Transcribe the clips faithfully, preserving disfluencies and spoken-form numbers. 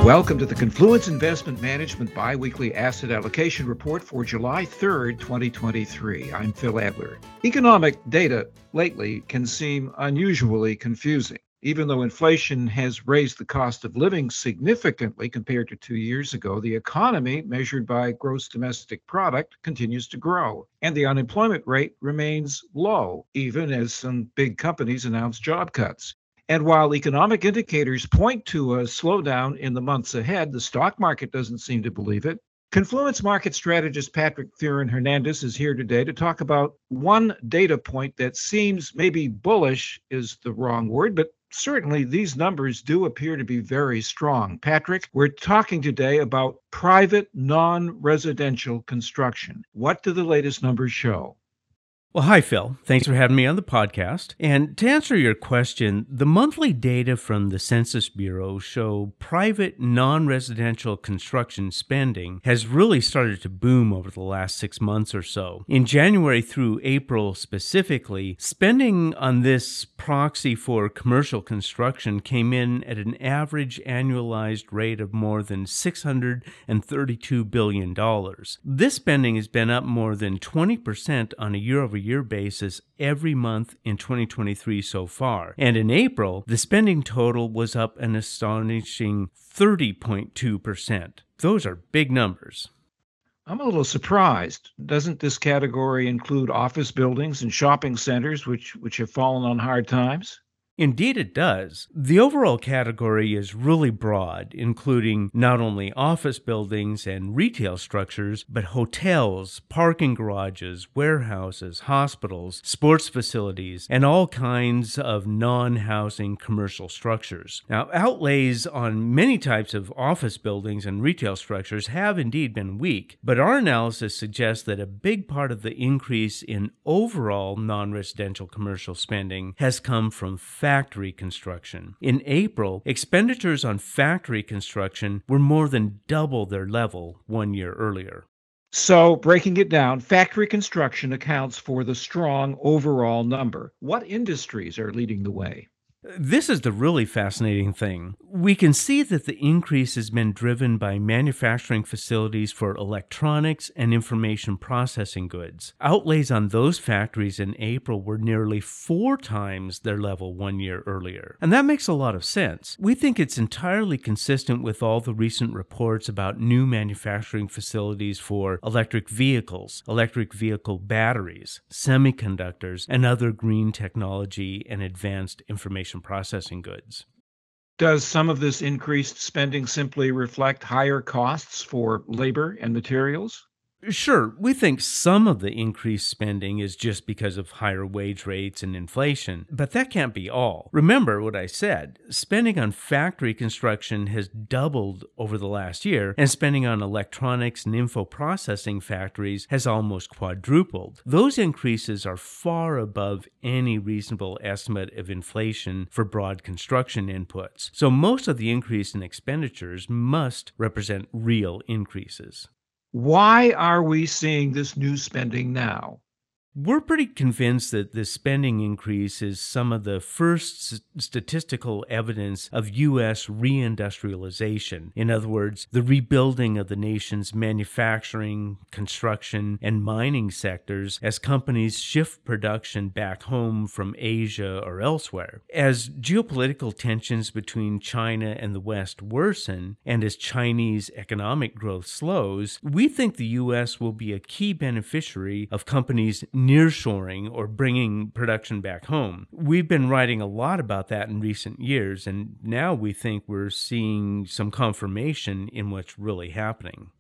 Welcome to the Confluence Investment Management Biweekly Asset Allocation Report for July third, twenty twenty-three. I'm Phil Adler. Economic data lately can seem unusually confusing. Even though inflation has raised the cost of living significantly compared to two years ago, the economy, measured by gross domestic product, continues to grow, and the unemployment rate remains low, even as some big companies announce job cuts. And while economic indicators point to a slowdown in the months ahead, the stock market doesn't seem to believe it. Confluence market strategist Patrick Thurin Hernandez is here today to talk about one data point that seems maybe bullish is the wrong word, but certainly these numbers do appear to be very strong. Patrick, we're talking today about private non-residential construction. What do the latest numbers show? Well, hi, Phil. Thanks for having me on the podcast. And to answer your question, the monthly data from the Census Bureau show private non-residential construction spending has really started to boom over the last six months or so. In January through April specifically, spending on this proxy for commercial construction came in at an average annualized rate of more than six hundred thirty-two billion dollars. This spending has been up more than twenty percent on a year-over-year year basis every month in twenty twenty-three so far. And in April, the spending total was up an astonishing thirty point two percent. Those are big numbers. I'm a little surprised. Doesn't this category include office buildings and shopping centers, which, which have fallen on hard times? Indeed, it does. The overall category is really broad, including not only office buildings and retail structures, but hotels, parking garages, warehouses, hospitals, sports facilities, and all kinds of non-housing commercial structures. Now, outlays on many types of office buildings and retail structures have indeed been weak, but our analysis suggests that a big part of the increase in overall non-residential commercial spending has come from factory construction. In April, expenditures on factory construction were more than double their level one year earlier. So, breaking it down, factory construction accounts for the strong overall number. What industries are leading the way? This is the really fascinating thing. We can see that the increase has been driven by manufacturing facilities for electronics and information processing goods. Outlays on those factories in April were nearly four times their level one year earlier. And that makes a lot of sense. We think it's entirely consistent with all the recent reports about new manufacturing facilities for electric vehicles, electric vehicle batteries, semiconductors, and other green technology and advanced information processing goods. Does some of this increased spending simply reflect higher costs for labor and materials? Sure, we think some of the increased spending is just because of higher wage rates and inflation, but that can't be all. Remember what I said, spending on factory construction has doubled over the last year, and spending on electronics and info processing factories has almost quadrupled. Those increases are far above any reasonable estimate of inflation for broad construction inputs, so most of the increase in expenditures must represent real increases. Why are we seeing this new spending now? We're pretty convinced that the spending increase is some of the first s- statistical evidence of U S reindustrialization. In other words, the rebuilding of the nation's manufacturing, construction, and mining sectors as companies shift production back home from Asia or elsewhere. As geopolitical tensions between China and the West worsen, and as Chinese economic growth slows, we think the U S will be a key beneficiary of companies nearshoring or bringing production back home. We've been writing a lot about that in recent years, and now we think we're seeing some confirmation in what's really happening.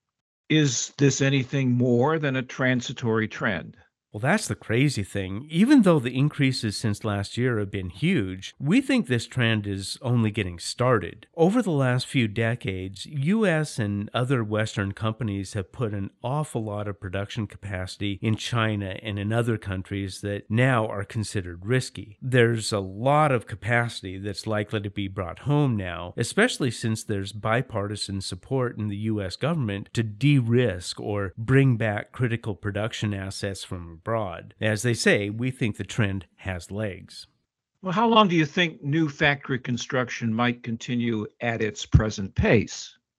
Is this anything more than a transitory trend? Well, that's the crazy thing. Even though the increases since last year have been huge, we think this trend is only getting started. Over the last few decades, U S and other Western companies have put an awful lot of production capacity in China and in other countries that now are considered risky. There's a lot of capacity that's likely to be brought home now, especially since there's bipartisan support in the U S government to de-risk or bring back critical production assets from abroad. As they say, we think the trend has legs. Well, how long do you think new factory construction might continue at its present pace?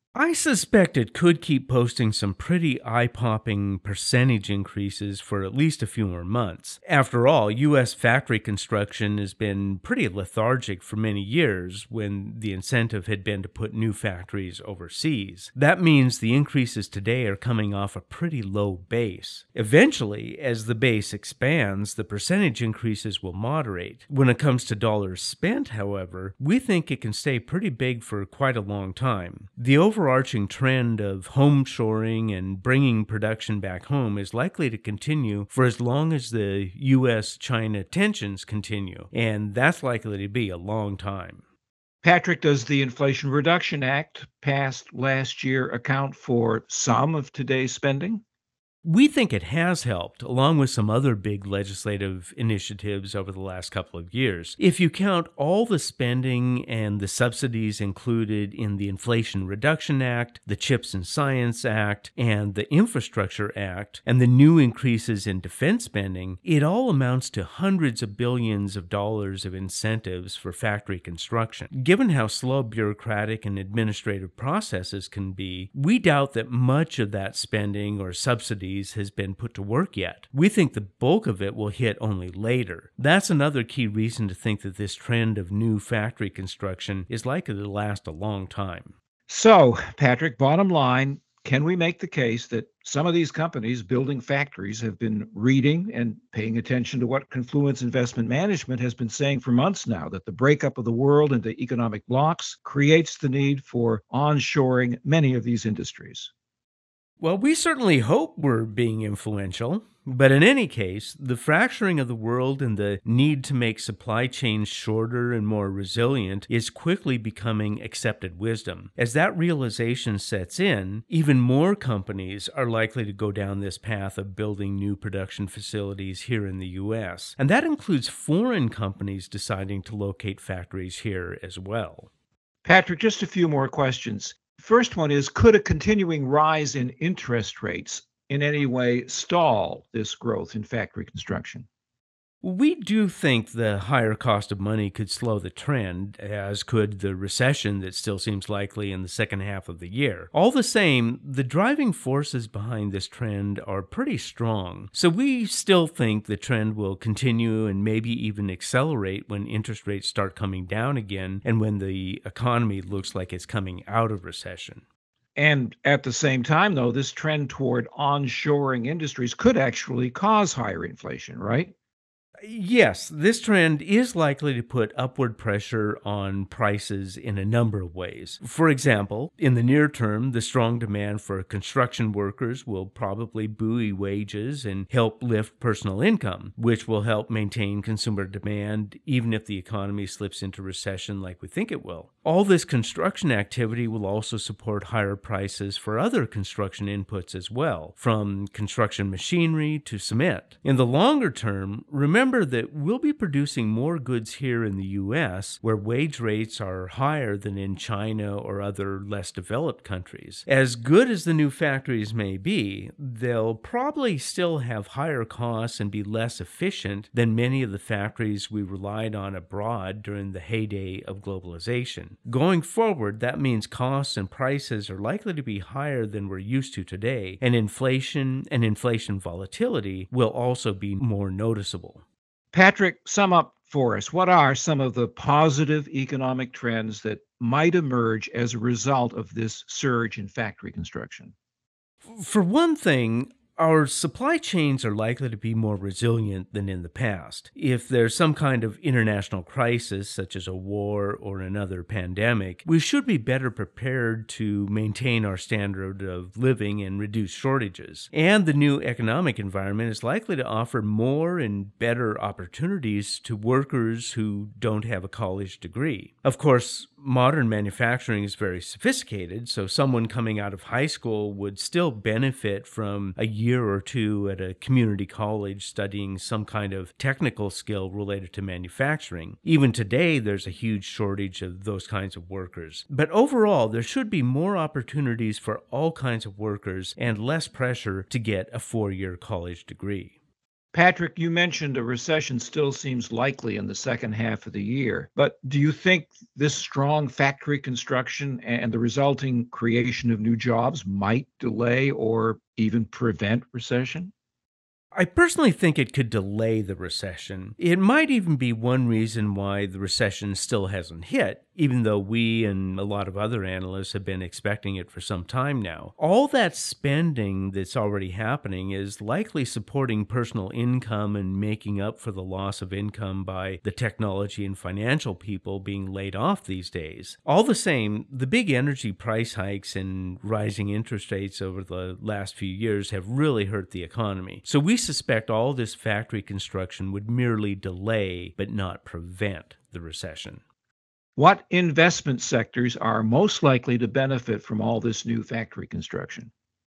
I suspect it could keep posting some pretty eye popping percentage increases for at least a few more months. After all, U S factory construction has been pretty lethargic for many years when the incentive had been to put new factories overseas. That means the increases today are coming off a pretty low base. Eventually, as the base expands, the percentage increases will moderate. When it comes to dollars spent, however, we think it can stay pretty big for quite a long time. The overall overarching trend of home shoring and bringing production back home is likely to continue for as long as the U S China tensions continue, and that's likely to be a long time. Patrick, does the Inflation Reduction Act passed last year account for some of today's spending? We think it has helped, along with some other big legislative initiatives over the last couple of years. If you count all the spending and the subsidies included in the Inflation Reduction Act, the CHIPS and Science Act, and the Infrastructure Act, and the new increases in defense spending, it all amounts to hundreds of billions of dollars of incentives for factory construction. Given how slow bureaucratic and administrative processes can be, we doubt that much of that spending or subsidies has been put to work yet. We think the bulk of it will hit only later. That's another key reason to think that this trend of new factory construction is likely to last a long time. So, Patrick, bottom line, can we make the case that some of these companies building factories have been reading and paying attention to what Confluence Investment Management has been saying for months now, that the breakup of the world into economic blocks creates the need for onshoring many of these industries? Well, we certainly hope we're being influential, but in any case, the fracturing of the world and the need to make supply chains shorter and more resilient is quickly becoming accepted wisdom. As that realization sets in, even more companies are likely to go down this path of building new production facilities here in the U S, and that includes foreign companies deciding to locate factories here as well. Patrick, just a few more questions. First one is, could a continuing rise in interest rates in any way stall this growth in factory construction? We do think the higher cost of money could slow the trend, as could the recession that still seems likely in the second half of the year. All the same, the driving forces behind this trend are pretty strong. So we still think the trend will continue and maybe even accelerate when interest rates start coming down again and when the economy looks like it's coming out of recession. And at the same time, though, this trend toward onshoring industries could actually cause higher inflation, right? Yes, this trend is likely to put upward pressure on prices in a number of ways. For example, in the near term, the strong demand for construction workers will probably buoy wages and help lift personal income, which will help maintain consumer demand even if the economy slips into recession like we think it will. All this construction activity will also support higher prices for other construction inputs as well, from construction machinery to cement. In the longer term, remember Remember that we'll be producing more goods here in the U S, where wage rates are higher than in China or other less developed countries. As good as the new factories may be, they'll probably still have higher costs and be less efficient than many of the factories we relied on abroad during the heyday of globalization. Going forward, that means costs and prices are likely to be higher than we're used to today, and inflation and inflation volatility will also be more noticeable. Patrick, sum up for us. What are some of the positive economic trends that might emerge as a result of this surge in factory construction? For one thing, our supply chains are likely to be more resilient than in the past. If there's some kind of international crisis, such as a war or another pandemic, we should be better prepared to maintain our standard of living and reduce shortages. And the new economic environment is likely to offer more and better opportunities to workers who don't have a college degree. Of course, modern manufacturing is very sophisticated, so someone coming out of high school would still benefit from a year or two at a community college studying some kind of technical skill related to manufacturing. Even today, there's a huge shortage of those kinds of workers. But overall, there should be more opportunities for all kinds of workers and less pressure to get a four-year college degree. Patrick, you mentioned a recession still seems likely in the second half of the year, but do you think this strong factory construction and the resulting creation of new jobs might delay or even prevent recession? I personally think it could delay the recession. It might even be one reason why the recession still hasn't hit, even though we and a lot of other analysts have been expecting it for some time now. All that spending that's already happening is likely supporting personal income and making up for the loss of income by the technology and financial people being laid off these days. All the same, the big energy price hikes and rising interest rates over the last few years have really hurt the economy. So we suspect all this factory construction would merely delay but not prevent the recession. What investment sectors are most likely to benefit from all this new factory construction?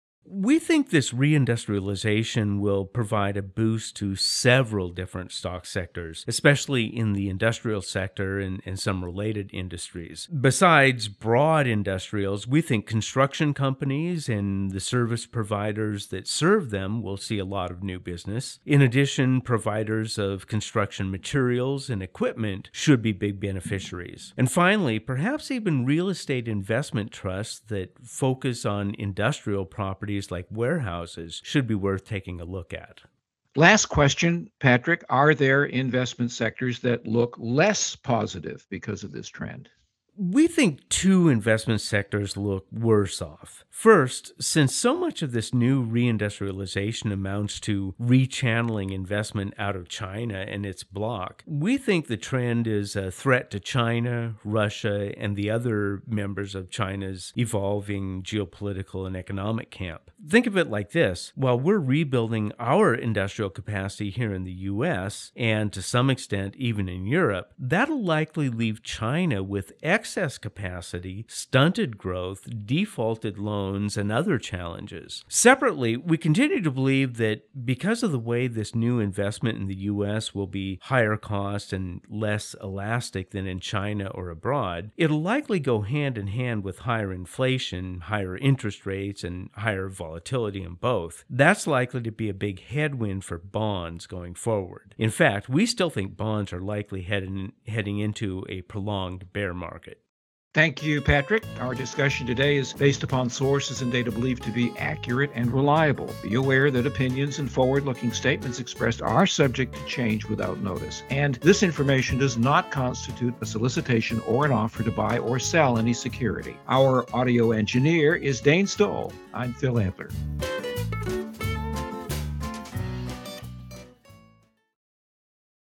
We think this reindustrialization will provide a boost to several different stock sectors, especially in the industrial sector and, and some related industries. Besides broad industrials, we think construction companies and the service providers that serve them will see a lot of new business. In addition, providers of construction materials and equipment should be big beneficiaries. And finally, perhaps even real estate investment trusts that focus on industrial properties like warehouses should be worth taking a look at. Last question, Patrick. Are there investment sectors that look less positive because of this trend? We think two investment sectors look worse off. First, since so much of this new reindustrialization amounts to rechanneling investment out of China and its bloc, we think the trend is a threat to China, Russia, and the other members of China's evolving geopolitical and economic camp. Think of it like this. While we're rebuilding our industrial capacity here in the U S, and to some extent even in Europe, that'll likely leave China with excess capacity, stunted growth, defaulted loans, and other challenges. Separately, we continue to believe that because of the way this new investment in the U S will be higher cost and less elastic than in China or abroad, it'll likely go hand in hand with higher inflation, higher interest rates, and higher volatility in both. That's likely to be a big headwind for bonds going forward. In fact, we still think bonds are likely heading, heading into a prolonged bear market. Thank you, Patrick. Our discussion today is based upon sources and data believed to be accurate and reliable. Be aware that opinions and forward-looking statements expressed are subject to change without notice. And this information does not constitute a solicitation or an offer to buy or sell any security. Our audio engineer is Dane Stoll. I'm Phil Adler.